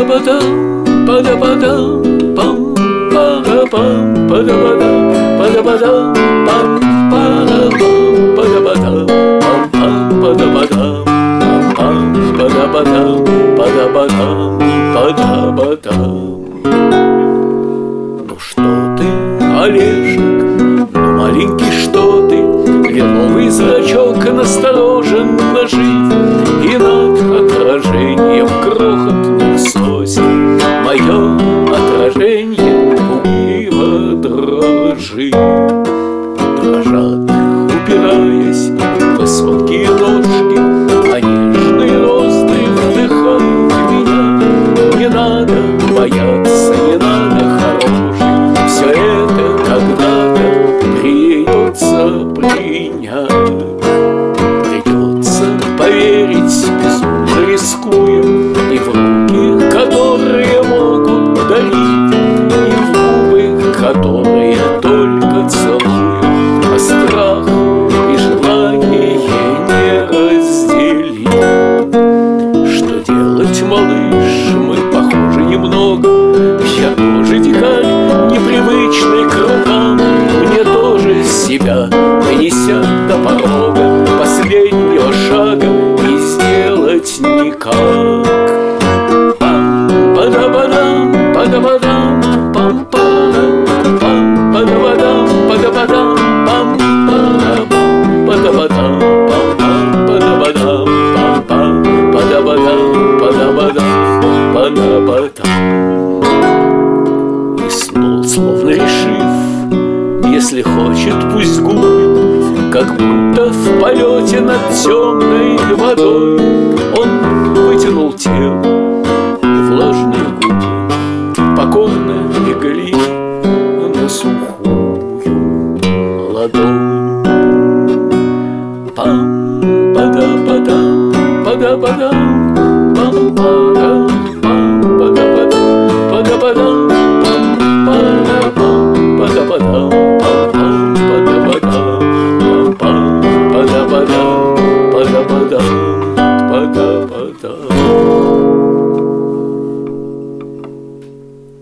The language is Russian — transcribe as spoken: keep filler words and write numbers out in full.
Падабадам, падабадам, пам, парапам, падабадам, падабадам, пам, парапам, падабадам, пам, пам, падабадам, пам, пам, падабадам, падабадам, падабадам. Ну что ты, Олежек, ну маленький что ты, лиловый зрачок настороженно жив, и над отражением крохотных сосен мое отражение пугливо дрожит. Дрожат, упираясь в высокие ножки, а нежные ноздри вдыхают меня. Не надо бояться, не надо хороший, все это когда-то придется принять. Придется поверить, безумно рискуя, и в руки, которые могут дарить, и в губы, которые только целуют, а страх и желание не разделить. Что делать, малыш, мы похожи немного. Я тоже дикарь, непривычный к рукам. Мне тоже себя донесят до порога последнего шага не сделать никак. Пам-падабадам, падабадам, пам-падам, пам-падабадам, падабадам, пам-падабам, падабадам, пам-пам, падабадам, пам-пам, падабадам, падабадам, падабадам. И снул, словно решив, если хочет, пусть губит, как будто в полете над темной водой. Он вытянул тело, и влажные губы покорно легли на сухую ладонь. Пам-падабадам, падабадам,